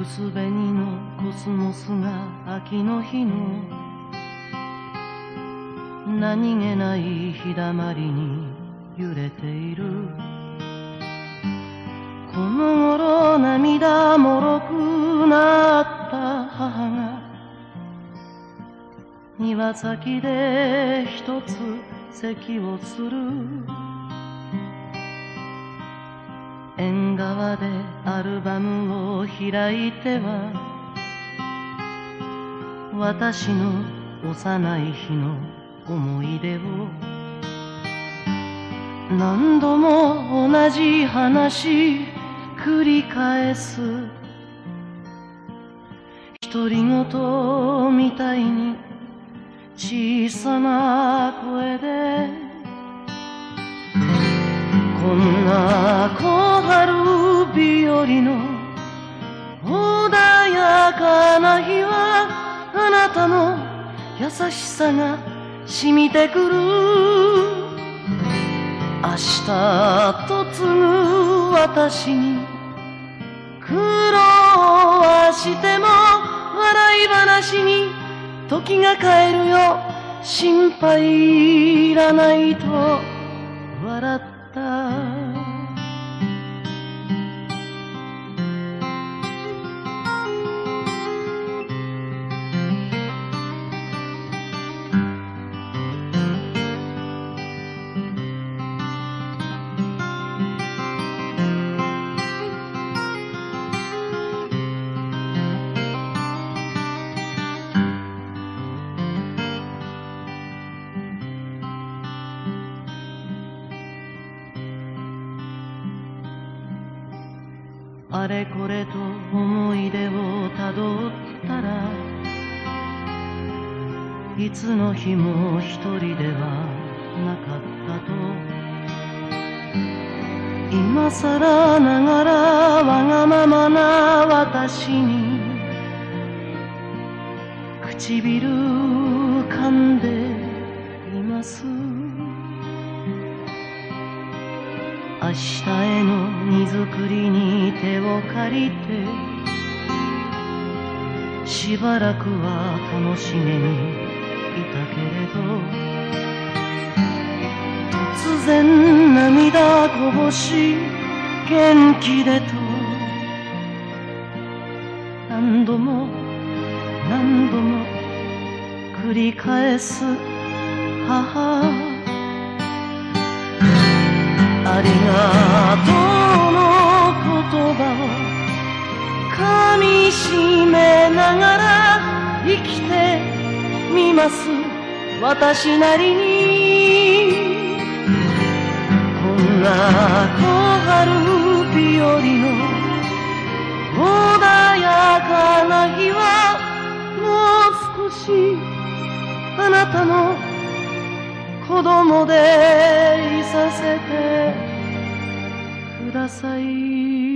薄紅のコスモスが秋の日の何気ない日だまりに揺れている。この頃涙もろくなった母が庭先で一つ咳をする。縁側でアルバムを開いては私の幼い日の思い出を何度も同じ話繰り返す。独り言みたいに小さな声でこんな小春日和の穏やかな日はあなたの優しさが染みてくる。明日と継ぐ私に苦労はしても笑い話に時が帰るよ心配いらないと笑った。あれこれと思い出をたどったらいつの日も一人ではなかったと。今さらながらわがままな私に唇噛んでいます。明日への荷造りに手を借りてしばらくは楽しげにいたけれど突然涙こぼし元気でと何度も何度も繰り返す母。ありがとうの言葉を噛みしめながら生きてみます私なりに。こんな小春日和の穏やかな日はもう少しあなたの子供でいさせてください。